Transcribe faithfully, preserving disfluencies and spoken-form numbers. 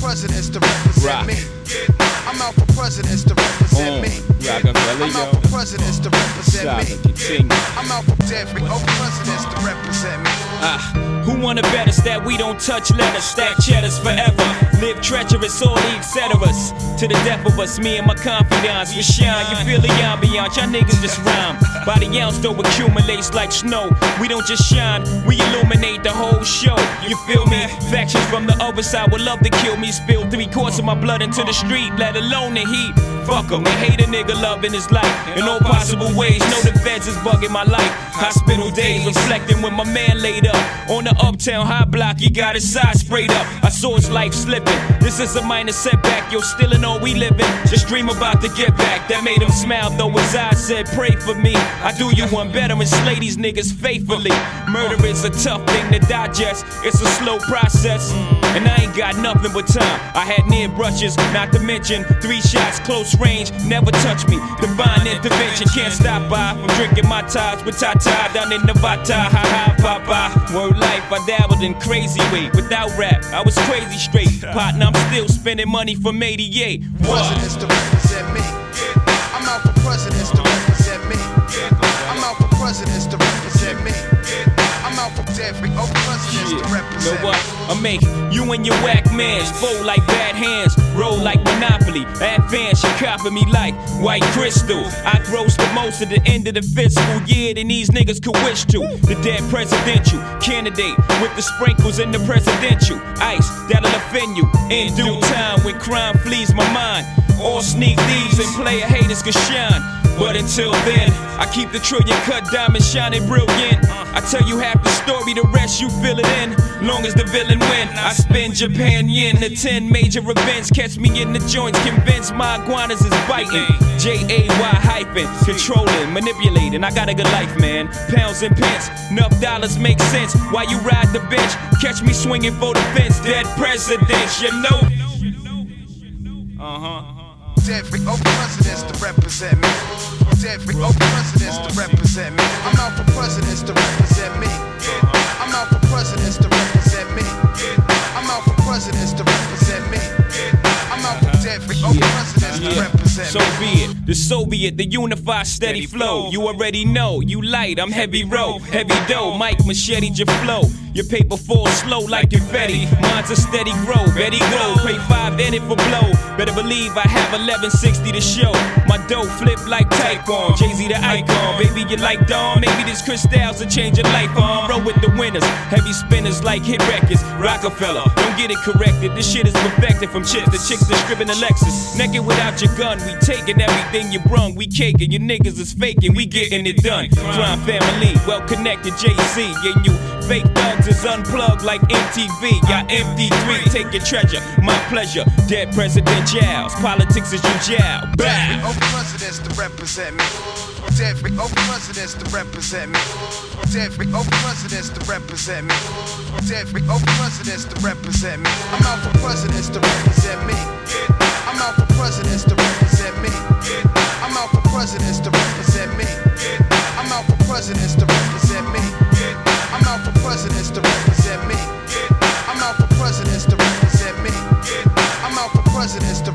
presidents to represent Rock. me. I'm out for presidents to represent Mm. me. Rockefeller, I'm out yo. for presidents to represent Saga, me. continue. I'm out for every over presidents to represent me. Ah, who wanna bet us that we don't touch letters, stack cheddars forever, live treacherous, all the et ceteras. To the death of us, me and my confidants, we shine. You feel the ambiance, y'all niggas just rhyme. By the ounce though accumulates like snow. We don't just shine, we illuminate the whole show. You feel me? Factions from the other side would love to kill me. Spill three quarts of my blood into the street, let alone the heat. Fuck 'em, they hate a nigga loving his life in all possible ways. Know the feds is bugging my life. Hospital days reflecting when my man laid up on the uptown high block. He got his side sprayed up. I saw his life slipping. This is a minor setback. Yo, still in all we living. Just dream about to get back. That made him smile though his eyes said, "Pray for me. I do you one better and slay these niggas faithfully." Murder is a tough thing to digest. It's a slow process, and I ain't got nothing but time. I had near brushes, not to mention three shots close range. Never touch me. Divine intervention can't stop by from drinking my ties with Tata down in Nevada. Ha ha, papa. Word life, I dabbled in crazy way. Without rap, I was crazy straight. Partner, I'm still spending money from eighty-eight. Presidents to represent me. I'm out for presidents to represent me. I'm out for presidents to represent me. I'm out for every over presidents to Know represent what? me. I make you and your whack mans fold like bad hands, roll like Monopoly. Advance, you copy me like white crystal. I gross the most at the end of the fiscal year than these niggas could wish to. The dead presidential candidate with the sprinkles in the presidential ice that'll offend you in due time when crime flees my mind. All sneak thieves and player haters can shine. But until then, I keep the trillion cut diamond shining brilliant. I tell you half the story, the rest you fill it in. Long as the villain win, I spend Japan yen to ten major events. Catch me in the joints, convinced my iguanas is biting. J A Y hyphen, controlling, manipulating. I got a good life, man. Pounds and pence, enough dollars make sense. While you ride the bench, catch me swinging for the fence. Dead presidents, you know. Uh huh. Every over presidents to represent me. Every over presidents to represent me. I'm out for presidents to represent me. I'm out for presidents to represent me. I'm out for presidents to represent me. I'm out for every over presidents to represent So me. be it, the Soviet, the unified steady flow. You already know, you light, I'm heavy row, heavy dough. Mike machete your flow. Your paper falls slow like confetti. Mine's a steady grow, Betty go. Pray five in it for blow. Better believe I have eleven sixty to show. My dough flip like Tycoon, Jay-Z the icon. Baby, you like Dawn? Maybe this crystals will change your life on. Roll with the winners, heavy spinners like hit records. Rockefeller, don't get it corrected. This shit is perfected from chicks to chicks that scribbing a Lexus. Naked without your gun, we taking everything you brung. We caking, your niggas is faking, we getting it done. Crime family, well connected Jay-Z. And you fake thugs is unplugged like M T V. Got M D three, take your treasure, my pleasure. Dead presidentials, politics is you jail. Every Bam! over presidents to represent me. Every over presidents to represent me. Every over presidents to represent me. Every over presidents to represent me. I'm out for presidents to represent me. I'm out for presidents to represent me. I'm out for presidents to represent me. I'm out for presidents to represent me. I'm out for presidents to represent me. I'm out for presidents to represent me. I'm out for presidents to